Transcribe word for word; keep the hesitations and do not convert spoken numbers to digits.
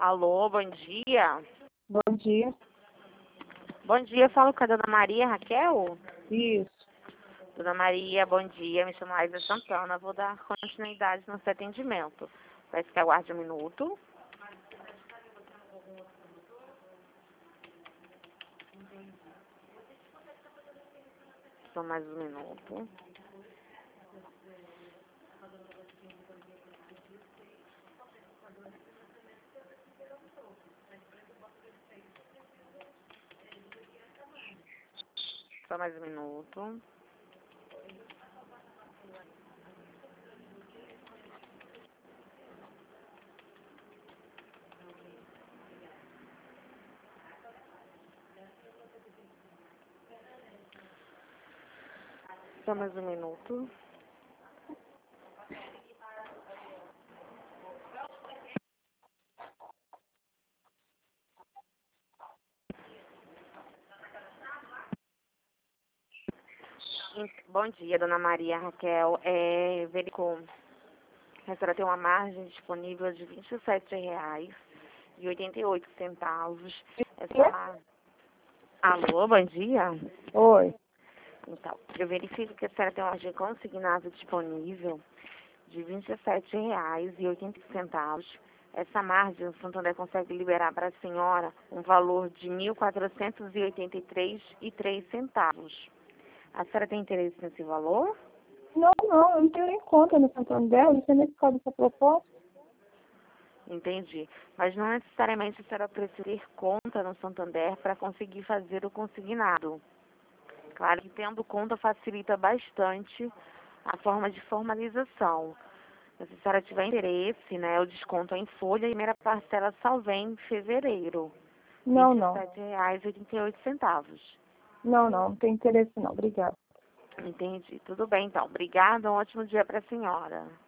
Alô, bom dia. Bom dia. Bom dia, falo com a dona Maria Raquel. Isso. Dona Maria, bom dia. Me chamo Aisa Santana. Vou dar continuidade no seu atendimento. Peço que aguarde um minuto. Só mais um minuto. Só mais um minuto. Só mais um minuto. Bom dia, dona Maria Raquel. É, verificou. A senhora tem uma margem disponível de vinte e sete reais e oitenta e oito centavos. Essa margem... Alô, bom dia. Oi. Então, eu verifico que a senhora tem uma margem consignada disponível de vinte e sete reais e oitenta centavos. Essa margem, o Santander consegue liberar para a senhora um valor de mil quatrocentos e oitenta e três reais e três centavos. A senhora tem interesse nesse valor? Não, não, eu não tenho nem conta no Santander, eu não sei nem por causa dessa proposta. Entendi. Mas não necessariamente a senhora precisa ter conta no Santander para conseguir fazer o consignado. Claro que tendo conta facilita bastante a forma de formalização. Se a senhora tiver interesse, né, o desconto é em folha e a primeira parcela só vem em fevereiro. Não, vinte e não. sete reais e oitenta e oito centavos. Não, não, não tem interesse não, obrigada. Entendi. Tudo bem, então. Obrigada. Um ótimo dia para a senhora.